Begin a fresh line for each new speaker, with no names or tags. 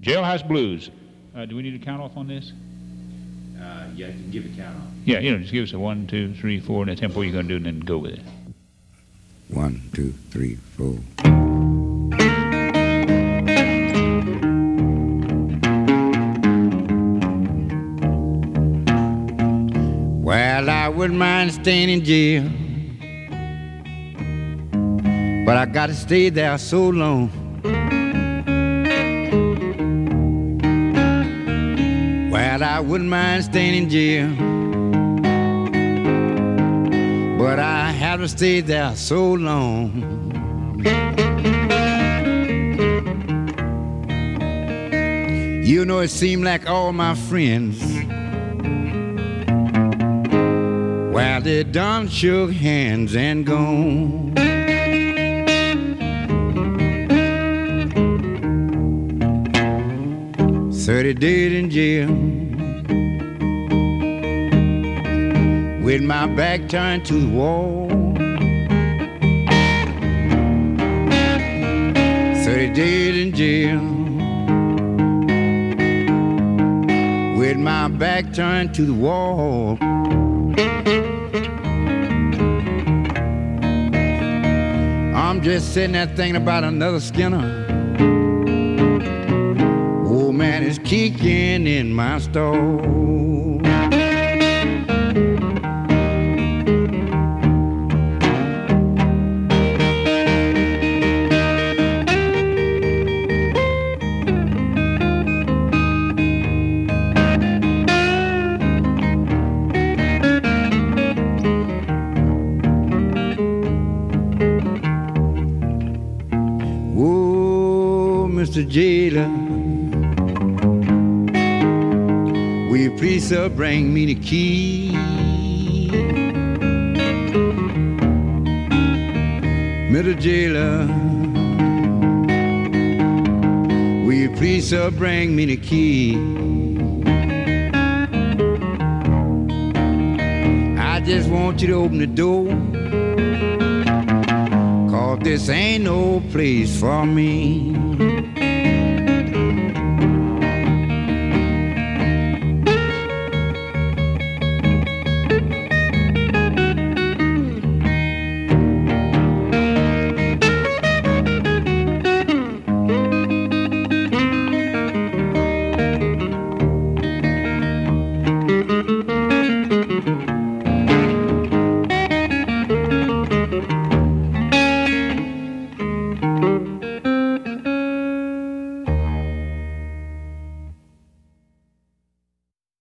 Jailhouse Blues. Do we need to count off on this?
Yeah, you can give a count off.
Yeah, just give us a 1, 2, 3, 4, and the tempo you're going to do, and then go with it.
1, 2, 3, 4. Well, I wouldn't mind staying in jail, but I gotta stay there so long. Well, I wouldn't mind staying in jail, but I have to stay there so long. You know, it seemed like all my friends, well, they done shook hands and gone. 30 days in jail, with my back turned to the wall. 30 days in jail, with my back turned to the wall. I'm just sitting there thinking about another Skinner. Old man is kicking in my stall. Mr. Jailer, will you please, sir, bring me the key? Mr. Jailer, will you please, sir, bring me the key? I just want you to open the door, 'cause this ain't no place for me.